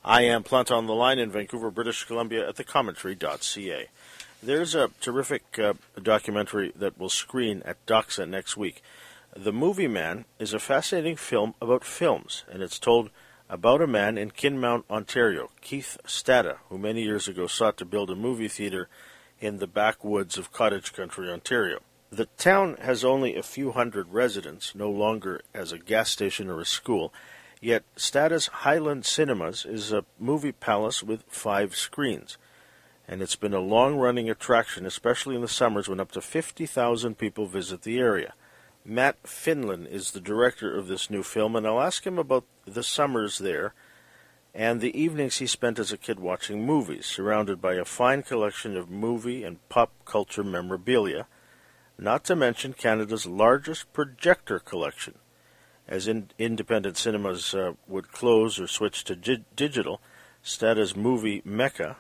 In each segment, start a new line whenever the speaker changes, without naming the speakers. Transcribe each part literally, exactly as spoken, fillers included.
I am Plant on the Line in Vancouver, British Columbia at the commentary dot c a. There's a terrific uh, documentary that will screen at Doxa next week. The Movie Man is a fascinating film about films, and it's told about a man in Kinmount, Ontario, Keith Stata, who many years ago sought to build a movie theater in the backwoods of cottage country, Ontario. The town has only a few hundred residents, no longer as a gas station or a school, yet Stata's Highland Cinemas is a movie palace with five screens. And it's been a long-running attraction, especially in the summers when up to fifty thousand people visit the area. Matt Finlan is the director of this new film, and I'll ask him about the summers there and the evenings he spent as a kid watching movies, surrounded by a fine collection of movie and pop culture memorabilia, not to mention Canada's largest projector collection. As in independent cinemas uh, would close or switch to gi- digital, Stata's movie Mecca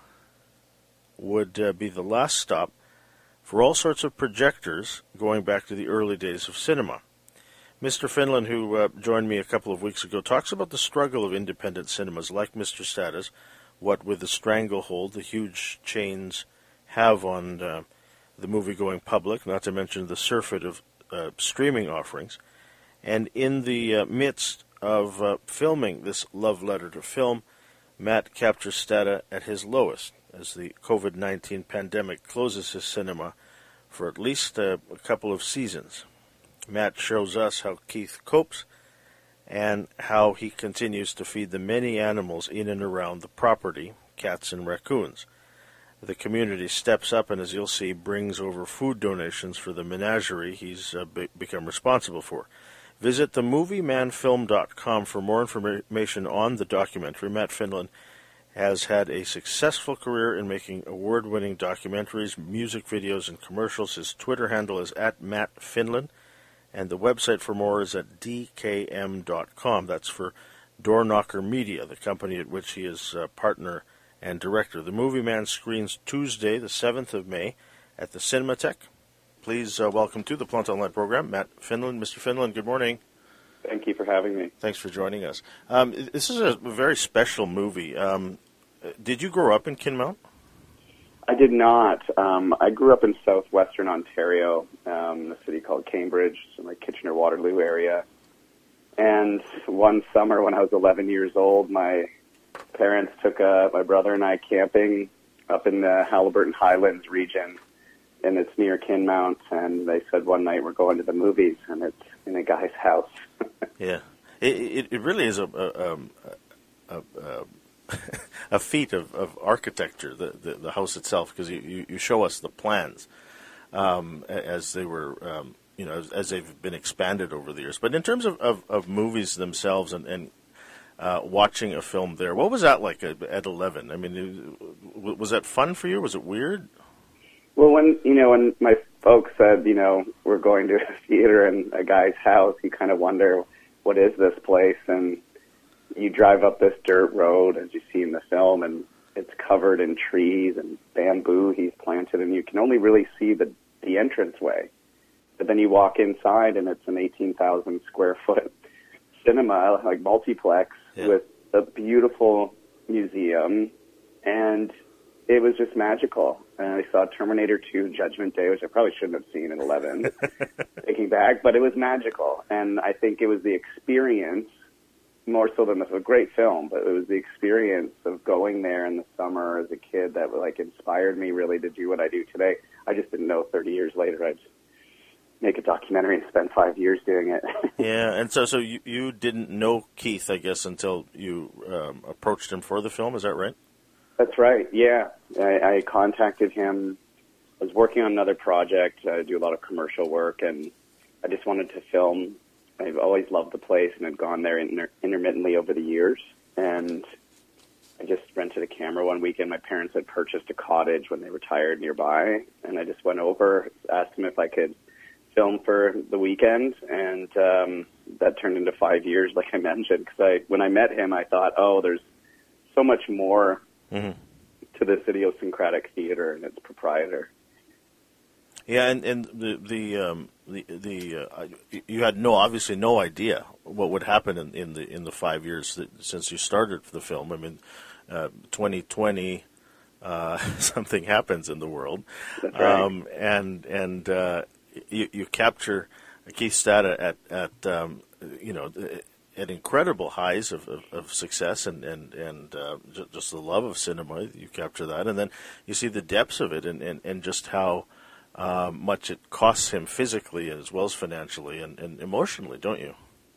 would uh, be the last stop for all sorts of projectors going back to the early days of cinema. Mister Finlan, who uh, joined me a couple of weeks ago, talks about the struggle of independent cinemas like Mister Stata's, what with the stranglehold the huge chains have on uh, the movie-going public, not to mention the surfeit of uh, streaming offerings. And in the uh, midst of uh, filming this love letter to film, Matt captures Stata at his lowest as the covid nineteen pandemic closes his cinema for at least uh, a couple of seasons. Matt shows us how Keith copes and how he continues to feed the many animals in and around the property, cats and raccoons. The community steps up and, as you'll see, brings over food donations for the menagerie he's uh, be- become responsible for. Visit the movie man film dot com for more information on the documentary. Matt Finlan has had a successful career in making award-winning documentaries, music videos, and commercials. His Twitter handle is at Matt Finlan, and the website for more is at d k m dot com. That's for Doorknocker Media, the company at which he is uh, partner and director. The Movie Man screens Tuesday, the seventh of May, at the Cinematheque. Please uh, welcome to the Plant Online program, Matt Finlan. Mister Finlan, good morning.
Thank you for having me.
Thanks for joining us. Um, this is a very special movie. Um, did you grow up in Kinmount?
I did not. Um, I grew up in southwestern Ontario, um, a city called Cambridge, in the Kitchener-Waterloo area. And one summer when I was eleven years old, my parents took uh, my brother and I camping up in the Haliburton Highlands region, and it's near Kinmount, and they said one night we're going to the movies, and it's in a guy's house.
Yeah, it, it it really is a a, a, a, a feat of, of architecture, the, the the house itself, because you, you, you show us the plans um, as they were, um, you know, as, as they've been expanded over the years. But in terms of, of, of movies themselves and, and uh, watching a film there, what was that like at, at eleven? I mean, was that fun for you? Was it weird?
Well, when, you know, when my folks said, you know, we're going to a theater in a guy's house, you kind of wonder, what is this place? And you drive up this dirt road, as you see in the film, and it's covered in trees and bamboo he's planted, and you can only really see the, the entranceway. But then you walk inside, and it's an eighteen thousand square foot cinema, like multiplex, yeah, with a beautiful museum, and it was just magical. And I saw Terminator two Judgment Day, which I probably shouldn't have seen at eleven, thinking back, but it was magical. And I think it was the experience, more so than a great film, but it was the experience of going there in the summer as a kid that like inspired me really to do what I do today. I just didn't know thirty years later I'd make a documentary and spend five years doing it.
Yeah, and so so you, you didn't know Keith, I guess, until you um, approached him for the film, is that right?
That's right, yeah. I, I contacted him. I was working on another project. I do a lot of commercial work, and I just wanted to film. I've always loved the place and had gone there inter- intermittently over the years. And I just rented a camera one weekend. My parents had purchased a cottage when they retired nearby, and I just went over, asked him if I could film for the weekend, and um, that turned into five years, like I mentioned. Because I, when I met him, I thought, oh, there's so much more mm-hmm. to this idiosyncratic theater and its proprietor.
Yeah, and, and the the um, the the uh, you had no obviously no idea what would happen in, in the in the five years that, since you started the film. I mean, uh, twenty twenty, uh, something happens in the world,
That's right.
um, and and uh, you, you capture Keith Stata at at um, you know at incredible highs of, of, of success and and and uh, just the love of cinema. You capture that, and then you see the depths of it, and, and, and just how Uh, much it costs him physically as well as financially and, and emotionally, don't you?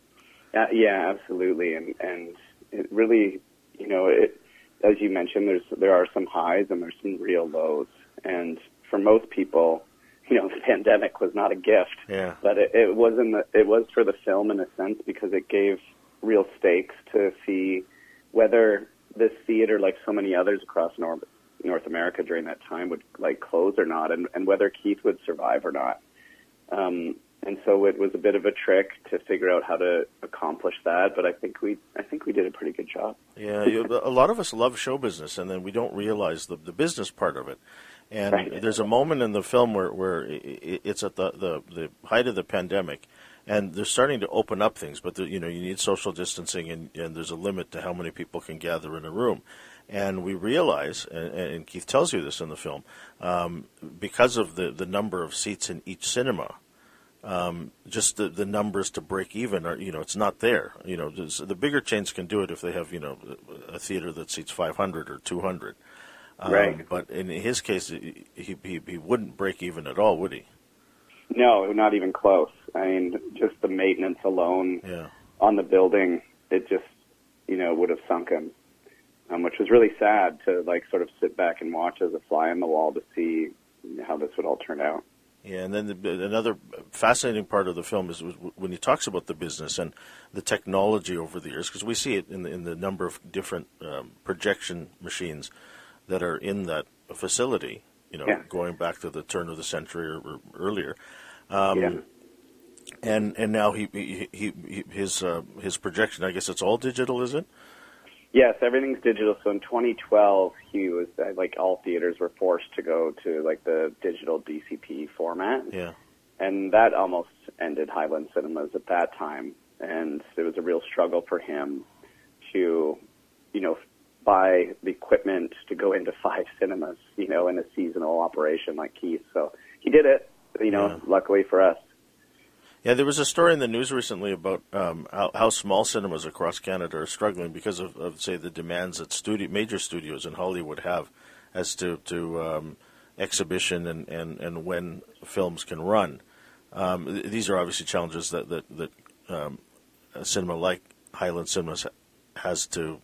Uh, yeah, absolutely, and and it really, you know, it, as you mentioned, there's there are some highs and there's some real lows, and for most people, you know, the pandemic was not a gift,
yeah.
but it, it was in the it was for the film in a sense because it gave real stakes to see whether this theater, like so many others across North North America during that time, would like close or not, and, and whether Keith would survive or not. Um, and so it was a bit of a trick to figure out how to accomplish that. But I think we, I think we did a pretty good job.
Yeah, you, a lot of us love show business, and then we don't realize the the business part of it. And
Right.
there's a moment in the film where where it's at the, the, the height of the pandemic, and they're starting to open up things, but the, you know you need social distancing, and, and there's a limit to how many people can gather in a room. And we realize, and, and Keith tells you this in the film, um, because of the, the number of seats in each cinema, um, just the, the numbers to break even are, you know, it's not there. You know, the bigger chains can do it if they have, you know, a theater that seats five hundred or two hundred. Um,
Right.
But in his case, he, he he wouldn't break even at all, would he?
No, not even close. I mean, just the maintenance alone
Yeah.
on the building, it just, you know, would have sunk him. Um, which was really sad to like sort of sit back and watch as a fly on the wall to see how this would all turn out.
Yeah, and then the, another fascinating part of the film is when he talks about the business and the technology over the years, because we see it in the, in the number of different um, projection machines that are in that facility, you know,
Yeah.
going back to the turn of the century or, or earlier. Um,
Yeah.
And and now he, he, he, he his uh, his projection, I guess it's all digital, is it?
Yes, everything's digital. So in twenty twelve, he was like all theaters were forced to go to like the digital D C P format.
Yeah.
And that almost ended Highland Cinemas at that time. And it was a real struggle for him to, you know, buy the equipment to go into five cinemas, you know, in a seasonal operation like Keith. So he did it, you know,
Yeah.
luckily for us.
Yeah, there was a story in the news recently about um, how, how small cinemas across Canada are struggling because of, of say, the demands that studio, major studios in Hollywood have as to, to um, exhibition and, and, and when films can run. Um, th- these are obviously challenges that, that, that um, a cinema like Highland Cinemas has to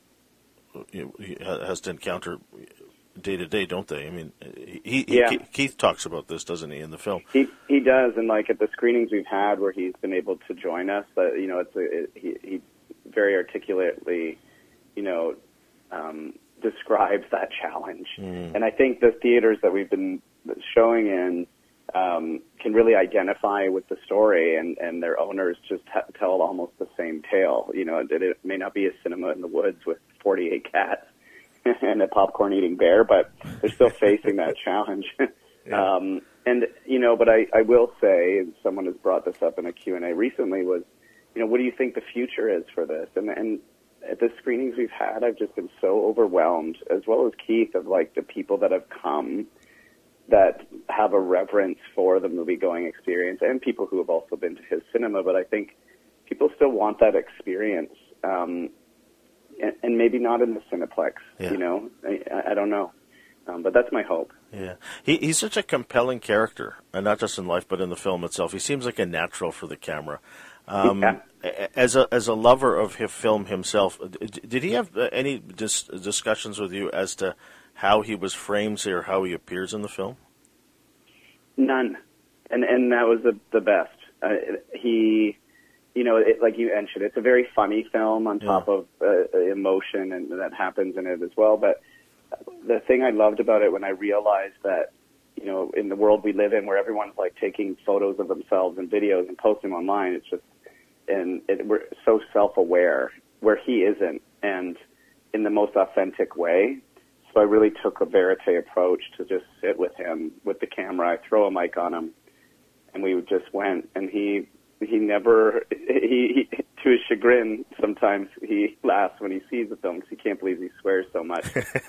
you know, has to encounter day to day, don't they? I mean, he, he
Yeah.
Keith talks about this, doesn't he, in the film?
He he does, and like at the screenings we've had where he's been able to join us, but you know, it's a, it, he he very articulately, you know, um, describes that challenge.
Mm.
And I think the theaters that we've been showing in um, can really identify with the story, and and their owners just ha- tell almost the same tale. You know, it, it may not be a cinema in the woods with forty-eight cats and a popcorn-eating bear, but they're still facing that challenge.
Yeah.
Um, and, you know, but I, I will say, and someone has brought this up in a Q and A recently, was, you know, what do you think the future is for this? And, and at the screenings we've had, I've just been so overwhelmed, as well as Keith, of, like, the people that have come that have a reverence for the movie-going experience, and people who have also been to his cinema. But I think people still want that experience, um, and, and maybe not in the Cineplex,
Yeah.
you know? I, I don't know. Um, but that's my hope.
Yeah, he, he's such a compelling character, and not just in life, but in the film itself. He seems like a natural for the camera. Um,
Yeah.
As a as a lover of his film himself, did he have any dis- discussions with you as to how he was framed, say, or how he appears in the film?
None, and and that was the the best. Uh, he, you know, it, like you mentioned, it's a very funny film on top
Yeah.
of uh, emotion, and that happens in it as well. But the thing I loved about it when I realized that, you know, in the world we live in, where everyone's like taking photos of themselves and videos and posting them online, it's just, and it, we're so self-aware, where he isn't, and in the most authentic way. so I really took a verite approach to just sit with him with the camera. I throw a mic on him, and we just went. And he he never he, he to his chagrin sometimes he laughs when he sees the film because he can't believe he swears so much.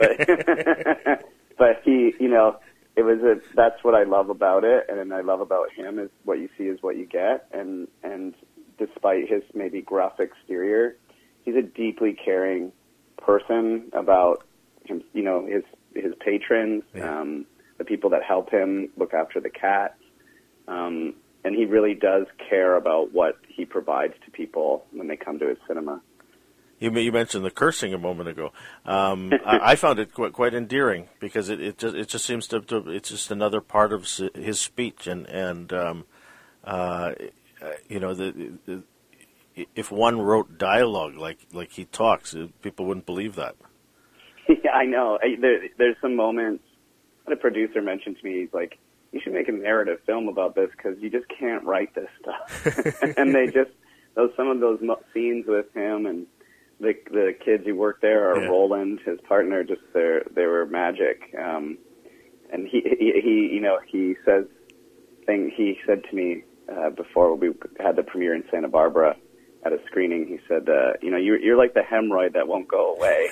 But but he you know it was a that's what I love about it, and I love about him is what you see is what you get. And and despite his maybe gruff exterior, he's a deeply caring person about him, you know, his his patrons, yeah. um, the people that help him look after the cats, um, and he really does care about what he provides to people when they come to his cinema.
You, you mentioned the cursing a moment ago. Um, I, I found it quite, quite endearing because it, it just it just seems to, to it's just another part of his speech, and and um, uh, you know the, the if one wrote dialogue like like he talks, people wouldn't believe that.
Yeah, I know. I, there, there's some moments. The producer mentioned to me, he's like, "You should make a narrative film about this because you just can't write this stuff." And they just those some of those mo- scenes with him and the the kids who work there, or yeah. Roland, his partner, just they they were magic. Um, and he, he he you know he says thing he said to me uh, before we had the premiere in Santa Barbara. At a screening, he said, uh, you know, you're, you're like the hemorrhoid that won't go away.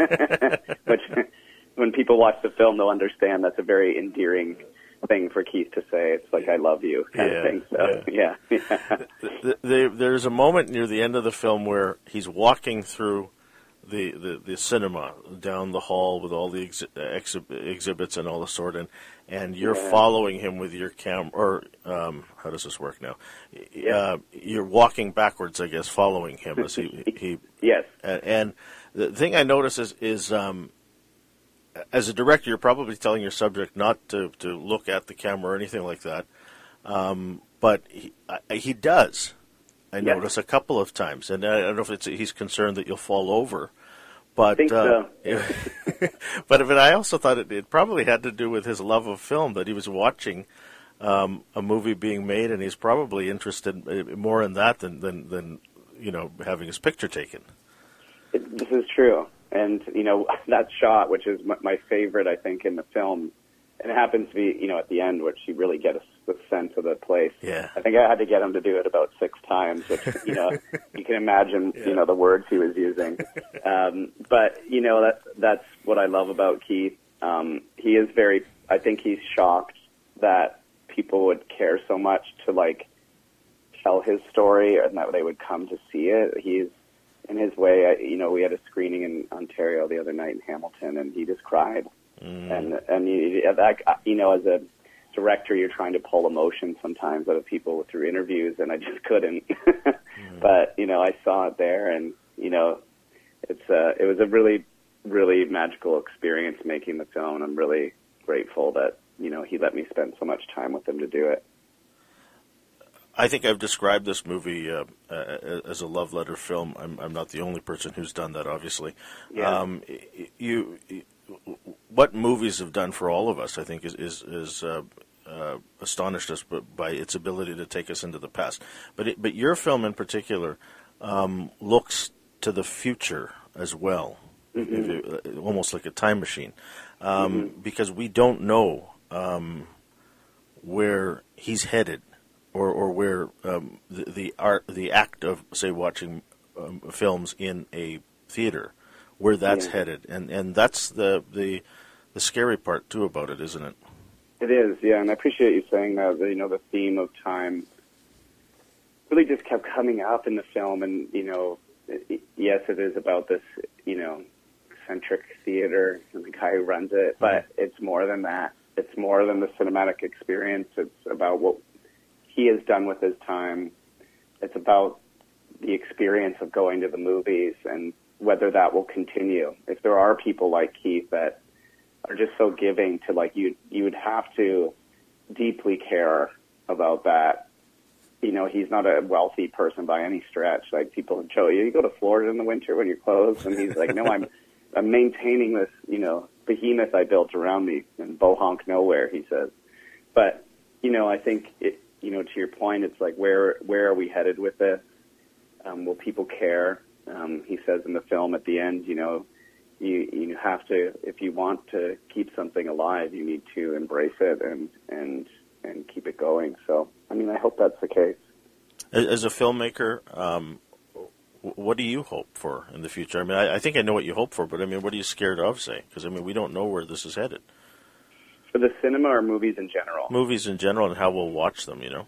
Which, when people watch the film, they'll understand that's a very endearing thing for Keith to say. It's like, I love you kind
yeah,
of thing. So, yeah. yeah.
the, the, there's a moment near the end of the film where he's walking through the, the, the cinema down the hall with all the exhi- exhi- exhibits and all the sort, and, and you're yeah. following him with your camera, or um, how does this work now? Yeah. Uh, you're walking backwards, I guess, following him as he... he
yes.
And, and the thing I notice is, is um, as a director, you're probably telling your subject not to, to look at the camera or anything like that, um, but he, uh, he does. I yes. notice a couple of times, and I don't know if it's he's concerned that you'll fall over, but
I think
uh,
so.
but but I also thought it, it probably had to do with his love of film, that he was watching um, a movie being made, and he's probably interested more in that than than, than you know having his picture taken.
It, this is true, and you know that shot, which is my, my favorite, I think, in the film. And it happens to be, you know, at the end, which you really get a, a sense of the place.
Yeah.
I think I had to get him to do it about six times, which, you know, you can imagine, yeah. you know, the words he was using. Um, but, you know, that, that's what I love about Keith. Um, he is very, I think he's shocked that people would care so much to, like, tell his story and that they would come to see it. He's, in his way, I, you know, we had a screening in Ontario the other night in Hamilton, and he just cried. Mm. And and you, that, you know, as a director, you're trying to pull emotion sometimes out of people through interviews, and I just couldn't. mm. But you know, I saw it there, and you know, it's uh, it was a really, really magical experience making the film. I'm really grateful that you know he let me spend so much time with him to do it.
I think I've described this movie uh, uh, as a love letter film. I'm, I'm not the only person who's done that, obviously.
Yeah.
Um, you. you What movies have done for all of us, I think, is is, is uh, uh, astonished us by its ability to take us into the past. But it, but your film in particular um, looks to the future as well, mm-hmm. if it, almost like a time machine, um, mm-hmm. because we don't know um, where he's headed, or or where um, the, the art, the act of, say, watching um, films in a theater, where that's yeah. headed, and and that's the, the the scary part too about it, isn't it?
It is, yeah, and I appreciate you saying that. You know, the theme of time really just kept coming up in the film, and you know, it, yes, it is about this, you know, eccentric theater and the guy who runs it, but mm-hmm. it's more than that. It's more than the cinematic experience. It's about what he has done with his time. It's about the experience of going to the movies and whether that will continue. If there are people like Keith that are just so giving to, like, you you would have to deeply care about that. You know, he's not a wealthy person by any stretch. Like, people show you, you go to Florida in the winter when you're closed, and he's like, no, I'm I'm maintaining this, you know, behemoth I built around me in Bohonk nowhere, he says. But, you know, I think, it, you know, to your point, it's like, where where are we headed with this? Um, will people care? Um, he says in the film at the end, you know, you, you have to, if you want to keep something alive, you need to embrace it and and and keep it going. So, I mean, I hope that's the case.
As a filmmaker, um, what do you hope for in the future? I mean, I, I think I know what you hope for, but I mean, what are you scared of, say? Because, I mean, we don't know where this is headed.
For the cinema or movies in general?
Movies in general and how we'll watch them, you know?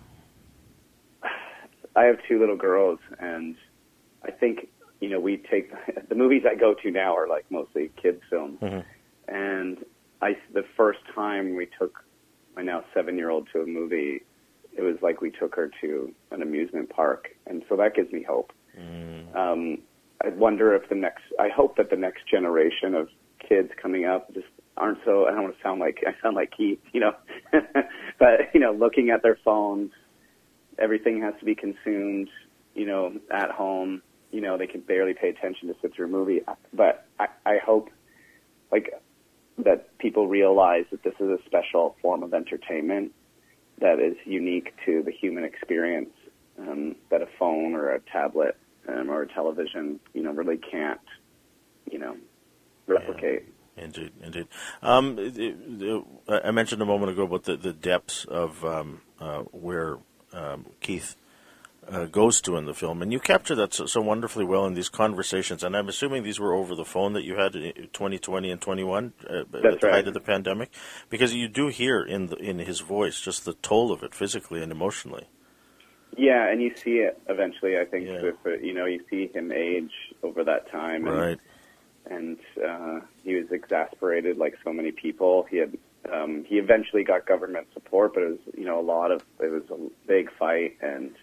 I have two little girls, and I think, you know, we take, the movies I go to now are like mostly kids' films. Mm-hmm. And I, the first time we took my now seven-year-old to a movie, it was like we took her to an amusement park. And so that gives me hope. Mm. Um, I wonder if the next, I hope that the next generation of kids coming up just aren't so, I don't want to sound like, I sound like Keith, you know, but, you know, looking at their phones, everything has to be consumed, you know, at home. You know, they can barely pay attention to sit through a movie. But I, I hope, like, that people realize that this is a special form of entertainment that is unique to the human experience, um, that a phone or a tablet um, or a television, you know, really can't, you know, replicate.
Yeah, indeed, indeed. Um, it, it, I mentioned a moment ago about the, the depths of um, uh, where um, Keith uh, goes to in the film, and you capture that so, so wonderfully well in these conversations. And I'm assuming these were over the phone that you had in twenty twenty and twenty-one uh, at the
right.
height of the pandemic, because you do hear in the, in his voice just the toll of it physically and emotionally.
Yeah, and you see it eventually. I think
yeah.
with, you know, you see him age over that time, and,
right?
And uh, he was exasperated, like so many people. He had um, he eventually got government support, but it was, you know, a lot of it was a big fight, and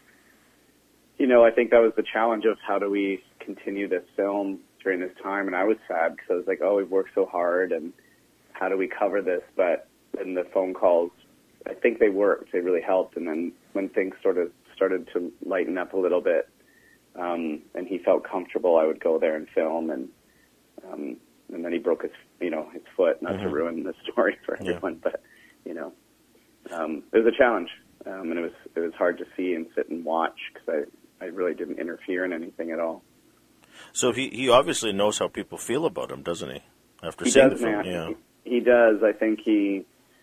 you know, I think that was the challenge of how do we continue this film during this time. And I was sad because I was like, oh, we've worked so hard, and how do we cover this? But then the phone calls, I think they worked. They really helped. And then when things sort of started to lighten up a little bit, um, and he felt comfortable, I would go there and film. And um, and then he broke his, you know, his foot. Not mm-hmm. to ruin the story for everyone, yeah. but you know, um, it was a challenge, um, and it was it was hard to see and sit and watch because I. I really didn't interfere in anything at all.
So he, he obviously knows how people feel about him, doesn't he? After
he
seeing
does,
the film,
man.
yeah.
He, he does. I think he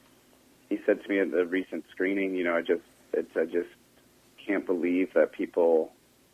he said to me at the recent screening, you know, I just it's, I just can't believe that people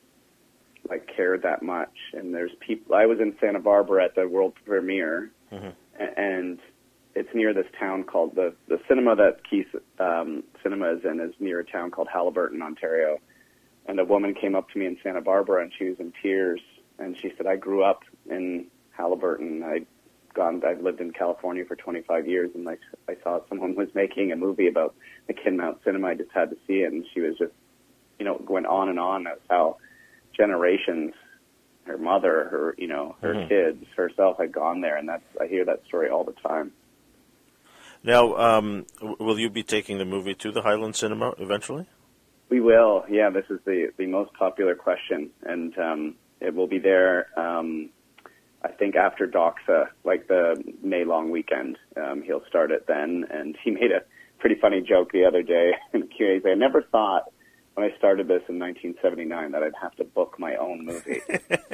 like cared that much. And there's people. I was in Santa Barbara at the world premiere, mm-hmm. and it's near this town called the the cinema that Keith um, Cinema is in is near a town called Haliburton, Ontario. And a woman came up to me in Santa Barbara, and she was in tears. And she said, "I grew up in Haliburton. I'd gone. I've lived in California for twenty-five years, and I, I saw someone was making a movie about the Kinmount Cinema. I just had to see it." And she was just, you know, going on and on. That's how generations, her mother, her, you know, her mm-hmm. kids, herself had gone there. And that's I hear that story all the time.
Now, um, will you be taking the movie to the Highland Cinema eventually?
We will, yeah. This is the, the most popular question, and um, it will be there, um, I think, after Doxa, like the May-long weekend. Um, he'll start it then, and he made a pretty funny joke the other day in Q and A. I never thought, when I started this in nineteen seventy-nine, that I'd have to book my own movie.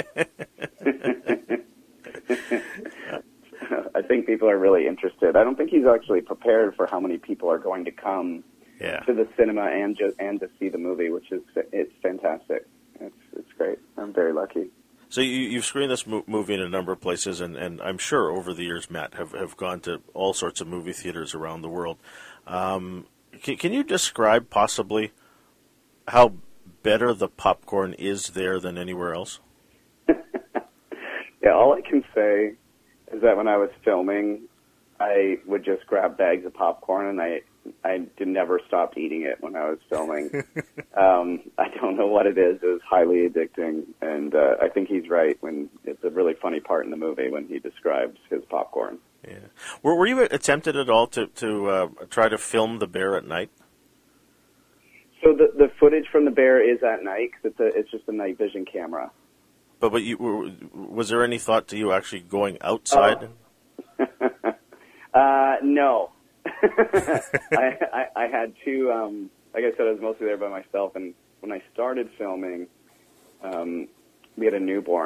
I think people are really interested. I don't think he's actually prepared for how many people are going to come
Yeah.
to the cinema and just and to see the movie, which is it's fantastic. It's it's great. I'm very lucky.
So you, you've screened this mo- movie in a number of places, and, and I'm sure over the years, Matt, have, have gone to all sorts of movie theaters around the world. Um, can, can you describe possibly how better the popcorn is there than anywhere else?
Yeah, all I can say is that when I was filming, I would just grab bags of popcorn, and I I did never stopped eating it when I was filming. um, I don't know what it is. It was highly addicting, and uh, I think he's right when it's a really funny part in the movie when he describes his popcorn.
Yeah. Were, were you attempted at all to, to uh, try to film the bear at night?
So the the footage from the bear is at night, 'cause it's, a, it's just a night vision camera.
But but you, was there any thought to you actually going outside?
Oh. uh, no. I, I, I had two, um, like I said, I was mostly there by myself, and when I started filming, um, we had a newborn,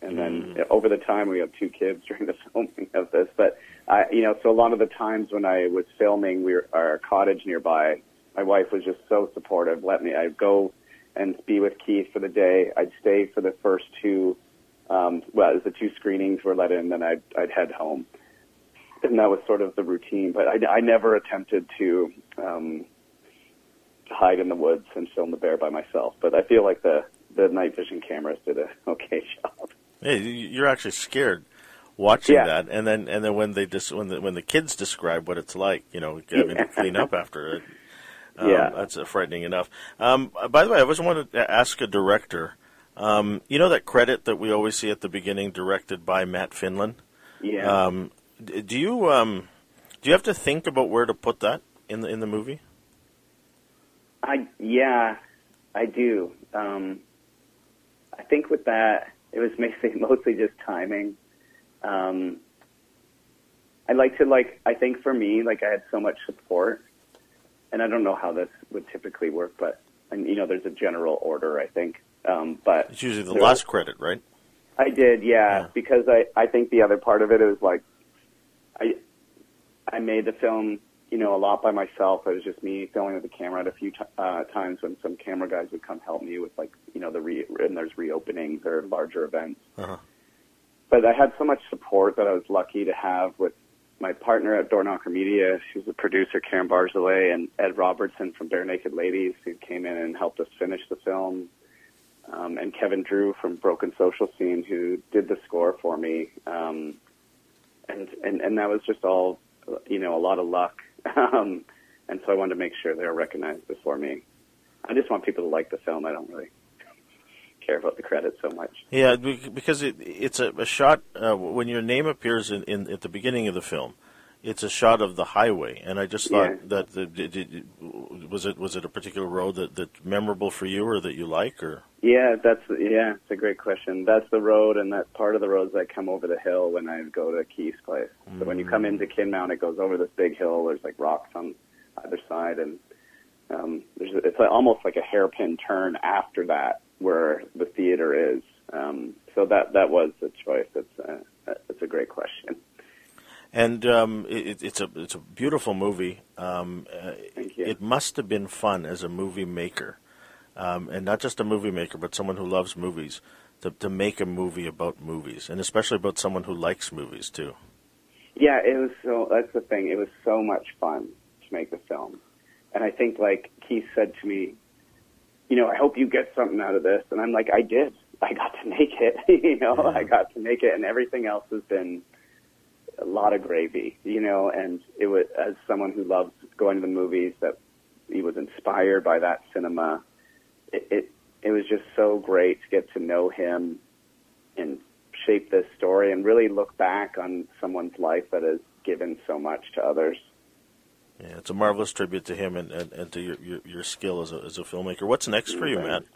And then
Mm.
over the time, we have two kids during the filming of this. But, I, you know, so a lot of the times when I was filming, we were our cottage nearby, my wife was just so supportive. Let me, I'd go and be with Keith for the day. I'd stay for the first two, um, well, as the two screenings were let in, then I'd, I'd head home. And that was sort of the routine. But I, I never attempted to um, hide in the woods and film the bear by myself. But I feel like the, the night vision cameras did a okay job.
Hey, you're actually scared watching
Yeah.
that, and then and then when they dis- when the when the kids describe what it's like, you know, having to clean up after it. Um,
Yeah.
That's uh, frightening enough. Um, by the way, I always wanted to ask a director. Um, you know that credit that we always see at the beginning, directed by Matt Finlan.
Yeah.
Um, d- do you um, do you have to think about where to put that in the in the movie?
I yeah, I do. Um, I think with that, it was mostly mostly just timing. Um, I like to like. I think for me, like I had so much support, and I don't know how this would typically work, but and you know, there's a general order. I think, um, but
It's usually the
there-
last credit, right?
I did, yeah,
Yeah.
because I I think the other part of it is like, I I made the film, you know, a lot by myself. It was just me filming with the camera at a few t- uh, times when some camera guys would come help me with like, you know, the re- and there's reopenings or larger events.
Uh-huh.
But I had so much support that I was lucky to have with my partner at Door Knocker Media, who's the producer, Karen Barzilay, and Ed Robertson from Bare Naked Ladies, who came in and helped us finish the film, um, and Kevin Drew from Broken Social Scene, who did the score for me. Um, and, and, and that was just all, you know, a lot of luck. Um, and so I wanted to make sure they were recognized before me. I just want people to like the film. I don't really care about the credits so much.
Yeah, be- because it, it's a, a shot uh, when your name appears in, in at the beginning of the film. It's a shot of the highway, and I just thought
Yeah.
that the, did, did, was it was it a particular road that that's memorable for you or that you like, or
Yeah, that's yeah, it's a great question. That's the road, and that's part of the roads that come over the hill when I go to Keith's place. So when you come into Kinmount, it goes over this big hill. There's like rocks on either side, and um, there's it's like, almost like a hairpin turn after that where the theater is. Um, so that that was the choice. It's a, it's a great question.
and um, it, it's a it's a beautiful movie. Um, uh,
Thank you.
It must have been fun as a movie maker, um, and not just a movie maker, but someone who loves movies, to to make a movie about movies, and especially about someone who likes movies too.
Yeah, it was so. That's the thing. It was so much fun to make the film, and I think like Keith said to me, you know, I hope you get something out of this, and I'm like, I did. I got to make it. you know,
Yeah.
I got to make it, and everything else has been a lot of gravy. You know, and it was as someone who loves going to the movies, that he was inspired by that cinema. It it, it was just so great to get to know him and shape this story and really look back on someone's life that has given so much to others.
Yeah, it's a marvelous tribute to him and, and, and to your, your your skill as a as a filmmaker. What's next for you, Matt?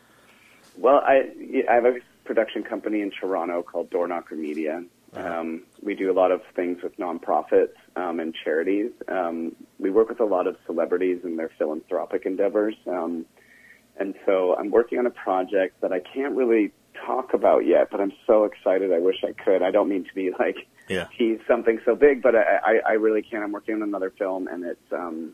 Well, I, I have a production company in Toronto called Door Knocker Media. Um, we do a lot of things with nonprofits um, and charities. Um, we work with a lot of celebrities in their philanthropic endeavors. Um, and so I'm working on a project that I can't really talk about yet, but I'm so excited. I wish I could. I don't mean to be like,
Yeah.
he's something so big, but I, I, I really can. I'm working on another film, and it's um,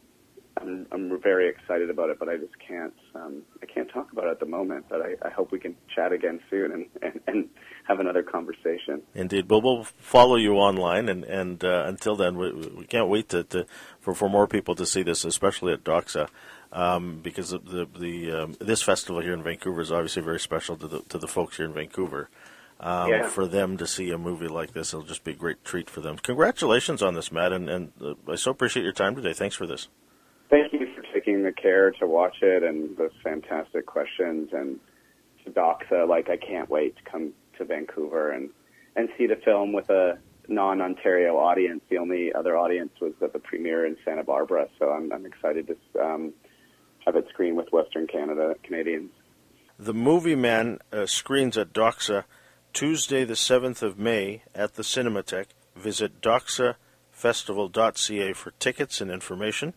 I'm, I'm very excited about it, but I just can't um, I can't talk about it at the moment. But I, I hope we can chat again soon and, and, and have another conversation.
Indeed. Well, we'll follow you online, and, and uh, until then, we, we can't wait to, to for, for more people to see this, especially at Doxa, um, because the the, the um, this festival here in Vancouver is obviously very special to the to the folks here in Vancouver. Um,
Yeah.
For them to see a movie like this, it'll just be a great treat for them. Congratulations on this, Matt, and, and uh, I so appreciate your time today. Thanks for this.
Thank you for taking the care to watch it and those fantastic questions. And to Doxa, like I can't wait to come to Vancouver and, and see the film with a non-Ontario audience. The only other audience was at the premiere in Santa Barbara, so I'm, I'm excited to um, have it screen with Western Canada Canadians.
The Movie Man uh, screens at Doxa Tuesday, the seventh of May at the Cinematheque. Visit doxa festival dot c a for tickets and information.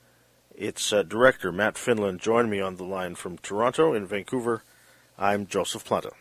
It's uh, director Matt Finlan joined me on the line from Toronto. In Vancouver, I'm Joseph Planta.